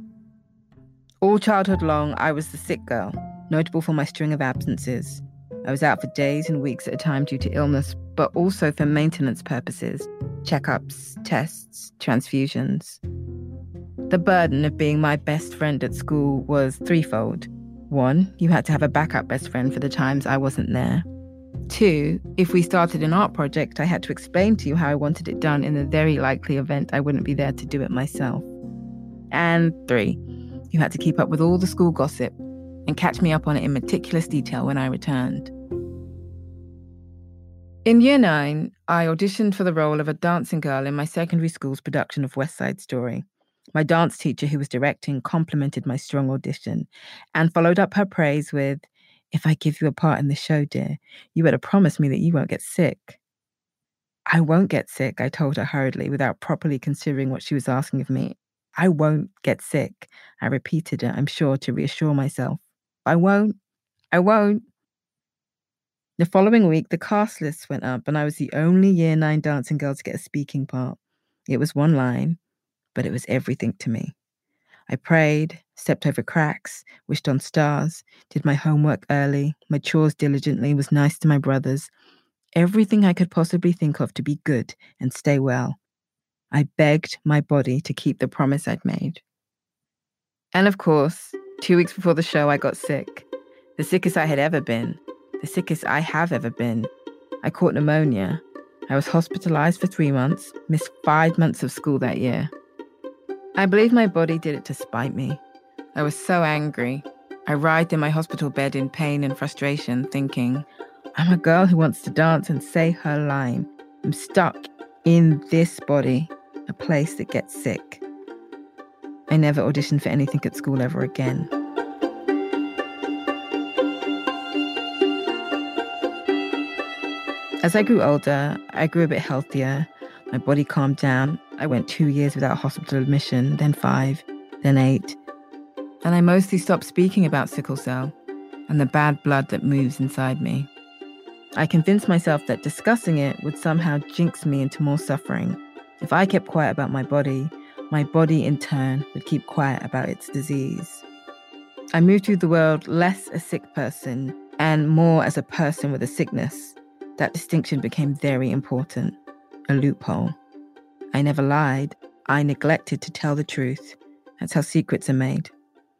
All childhood long, I was the sick girl, notable for my string of absences. I was out for days and weeks at a time due to illness, but also for maintenance purposes, checkups, tests, transfusions. The burden of being my best friend at school was threefold. One, you had to have a backup best friend for the times I wasn't there. Two, if we started an art project, I had to explain to you how I wanted it done in the very likely event I wouldn't be there to do it myself. And three, you had to keep up with all the school gossip and catch me up on it in meticulous detail when I returned. In year nine, I auditioned for the role of a dancing girl in my secondary school's production of West Side Story. My dance teacher, who was directing, complimented my strong audition and followed up her praise with, "If I give you a part in the show, dear, you better promise me that you won't get sick." "I won't get sick," I told her hurriedly without properly considering what she was asking of me. "I won't get sick," I repeated it, I'm sure, to reassure myself. I won't. I won't. The following week, the cast lists went up, and I was the only year nine dancing girl to get a speaking part. It was one line, but it was everything to me. I prayed, stepped over cracks, wished on stars, did my homework early, my chores diligently, was nice to my brothers. Everything I could possibly think of to be good and stay well. I begged my body to keep the promise I'd made. And of course, two weeks before the show, I got sick. The sickest I had ever been. The sickest I have ever been. I caught pneumonia. I was hospitalized for three months, missed five months of school that year. I believe my body did it to spite me. I was so angry. I writhed in my hospital bed in pain and frustration, thinking, I'm a girl who wants to dance and say her line. I'm stuck in this body a place that gets sick. I never auditioned for anything at school ever again. As I grew older, I grew a bit healthier. My body calmed down. I went two years without hospital admission, then five, then eight. And I mostly stopped speaking about sickle cell and the bad blood that moves inside me. I convinced myself that discussing it would somehow jinx me into more suffering. If I kept quiet about my body, my body in turn would keep quiet about its disease. I moved through the world less a sick person and more as a person with a sickness. That distinction became very important, a loophole. I never lied. I neglected to tell the truth. That's how secrets are made.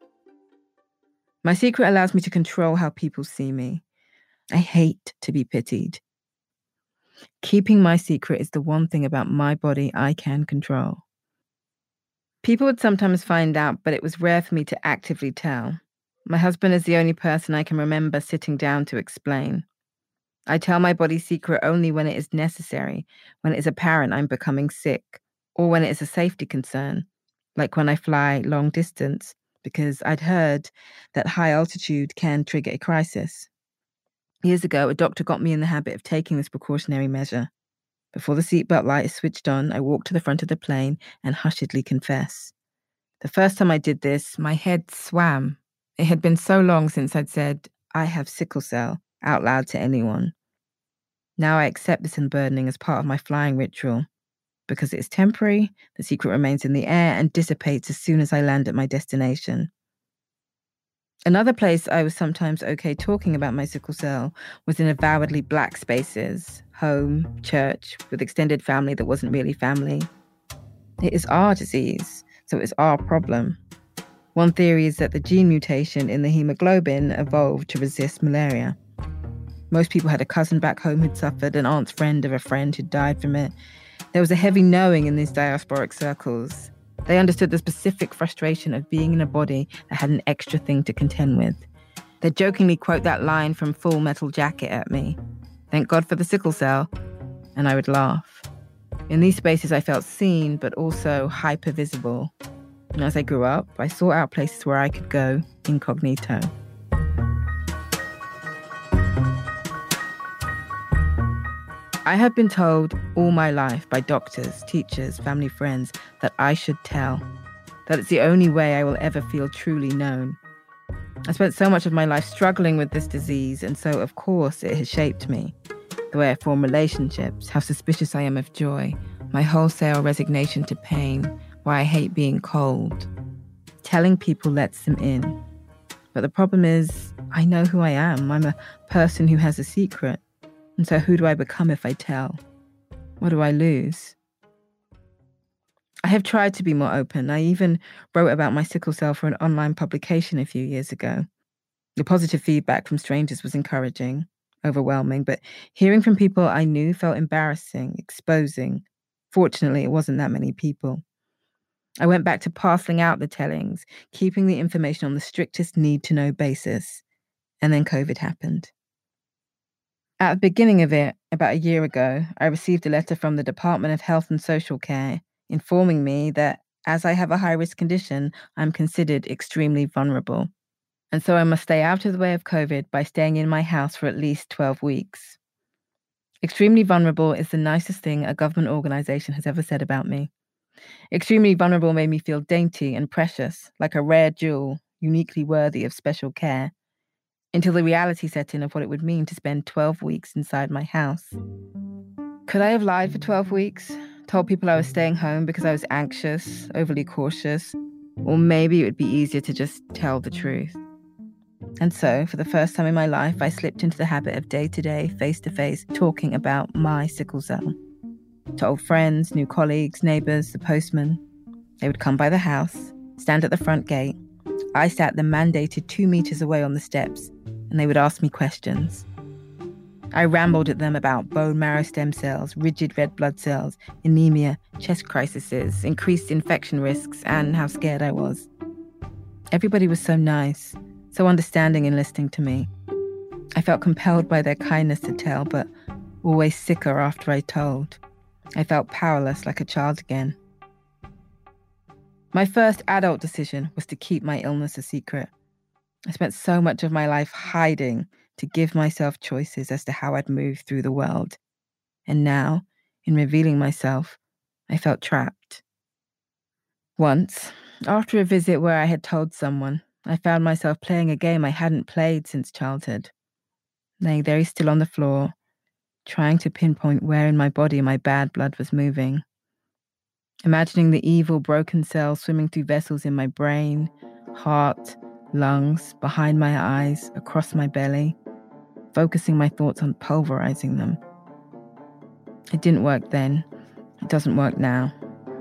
My secret allows me to control how people see me. I hate to be pitied. Keeping my secret is the one thing about my body I can control. People would sometimes find out, but it was rare for me to actively tell. My husband is the only person I can remember sitting down to explain. I tell my body's secret only when it is necessary, when it is apparent I'm becoming sick, or when it is a safety concern, like when I fly long distance, because I'd heard that high altitude can trigger a crisis. Years ago, a doctor got me in the habit of taking this precautionary measure. Before the seatbelt light is switched on, I walk to the front of the plane and hushedly confess. The first time I did this, my head swam. It had been so long since I'd said, "I have sickle cell," out loud to anyone. Now I accept this unburdening as part of my flying ritual. Because it is temporary, the secret remains in the air and dissipates as soon as I land at my destination. Another place I was sometimes okay talking about my sickle cell was in avowedly black spaces, home, church, with extended family that wasn't really family. It is our disease, so it's our problem. One theory is that the gene mutation in the hemoglobin evolved to resist malaria. Most people had a cousin back home who'd suffered, an aunt's friend of a friend who'd died from it. There was a heavy knowing in these diasporic circles. They understood the specific frustration of being in a body that had an extra thing to contend with. They'd jokingly quote that line from Full Metal Jacket at me, "Thank God for the sickle cell," and I would laugh. In these spaces, I felt seen, but also hyper-visible. And as I grew up, I sought out places where I could go incognito. I had been told all my life by doctors, teachers, family friends that I should tell, that it's the only way I will ever feel truly known. I spent so much of my life struggling with this disease, and so of course it has shaped me. The way I form relationships, how suspicious I am of joy, my wholesale resignation to pain, why I hate being cold. Telling people lets them in. But the problem is, I know who I am. I'm a person who has a secret. And so who do I become if I tell? What do I lose? I have tried to be more open. I even wrote about my sickle cell for an online publication a few years ago. The positive feedback from strangers was encouraging, overwhelming, but hearing from people I knew felt embarrassing, exposing. Fortunately, it wasn't that many people. I went back to parceling out the tellings, keeping the information on the strictest need-to-know basis. And then COVID happened. At the beginning of it, about a year ago, I received a letter from the Department of Health and Social Care informing me that as I have a high-risk condition, I'm considered extremely vulnerable. And so I must stay out of the way of COVID by staying in my house for at least twelve weeks. Extremely vulnerable is the nicest thing a government organization has ever said about me. Extremely vulnerable made me feel dainty and precious, like a rare jewel, uniquely worthy of special care. Until the reality set in of what it would mean to spend twelve weeks inside my house. Could I have lied for twelve weeks? Told people I was staying home because I was anxious, overly cautious? Or maybe it would be easier to just tell the truth. And so, for the first time in my life, I slipped into the habit of day-to-day, face-to-face talking about my sickle cell. To old friends, new colleagues, neighbours, the postman. They would come by the house, stand at the front gate. I sat the mandated two metres away on the steps, and they would ask me questions. I rambled at them about bone marrow stem cells, rigid red blood cells, anemia, chest crises, increased infection risks, and how scared I was. Everybody was so nice, so understanding in listening to me. I felt compelled by their kindness to tell, but always sicker after I told. I felt powerless like a child again. My first adult decision was to keep my illness a secret. I spent so much of my life hiding to give myself choices as to how I'd move through the world. And now, in revealing myself, I felt trapped. Once, after a visit where I had told someone, I found myself playing a game I hadn't played since childhood. Laying very still on the floor, trying to pinpoint where in my body my bad blood was moving. Imagining the evil broken cells swimming through vessels in my brain, heart, lungs, behind my eyes, across my belly, focusing my thoughts on pulverizing them. It didn't work then. It doesn't work now.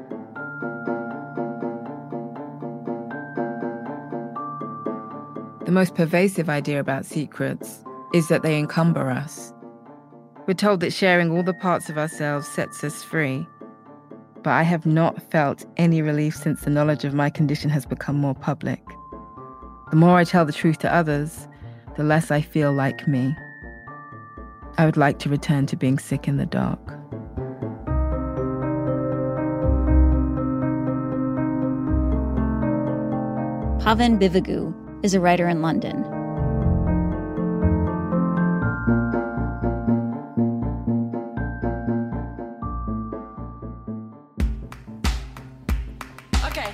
The most pervasive idea about secrets is that they encumber us. We're told that sharing all the parts of ourselves sets us free. But I have not felt any relief since the knowledge of my condition has become more public. The more I tell the truth to others, the less I feel like me. I would like to return to being sick in the dark. Pavan Bivagu is a writer in London. Okay.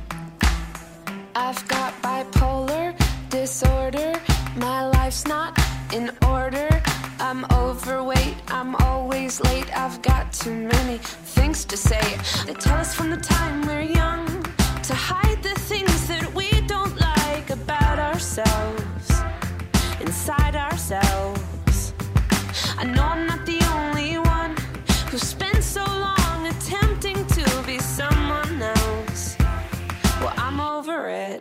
I've got bipolar disorder. My life's not in order. I'm overweight. I'm always late. I've got too many things to say. They tell us from the time we're young to hide the things that we don't like about ourselves, inside ourselves. I know I'm not the only one who spent so long attempting to be someone else. Well, I'm over it.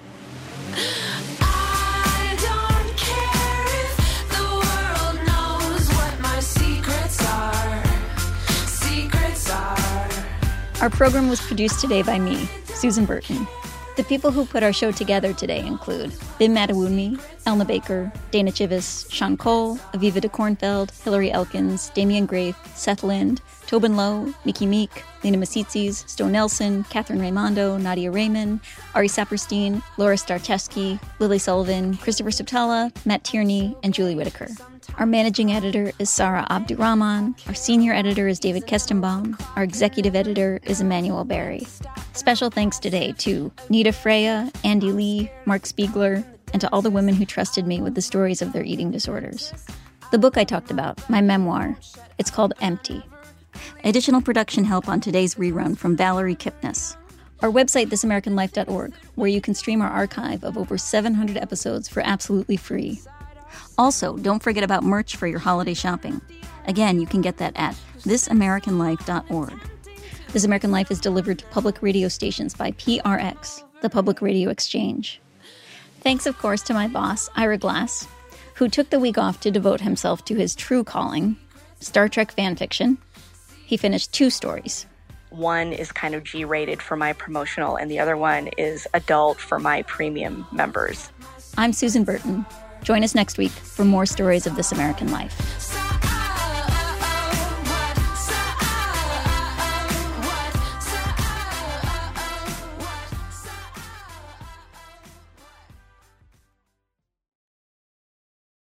I don't care if the world knows what my secrets are. Secrets are. Our program was produced today by me, Susan Burton. The people who put our show together today include Bim Matawumi, Elna Baker, Dana Chivvis, Sean Cole, Aviva de Kornfeld, Hillary Elkins, Damian Grafe, Seth Lind, Tobin Lowe, Mickey Meek, Lena Masitzis, Stowe Nelson, Catherine Raimondo, Nadia Raymond, Ari Saperstein, Laura Starcheski, Lily Sullivan, Christopher Subtala, Matt Tierney, and Julie Whitaker. Our managing editor is Sarah Abdurrahman. Our senior editor is David Kestenbaum. Our executive editor is Emmanuel Barry. Special thanks today to Nita Freya, Andy Lee, Mark Spiegler, and to all the women who trusted me with the stories of their eating disorders. The book I talked about, my memoir, it's called Empty. Additional production help on today's rerun from Valerie Kipnis. Our website, this american life dot org, where you can stream our archive of over seven hundred episodes for absolutely free. Also, don't forget about merch for your holiday shopping. Again, you can get that at this american life dot org. This American Life is delivered to public radio stations by P R X, the Public Radio Exchange. Thanks, of course, to my boss, Ira Glass, who took the week off to devote himself to his true calling, Star Trek fanfiction. He finished two stories. One is kind of G-rated for my promotional, and the other one is adult for my premium members. I'm Susan Burton. Join us next week for more stories of This American Life.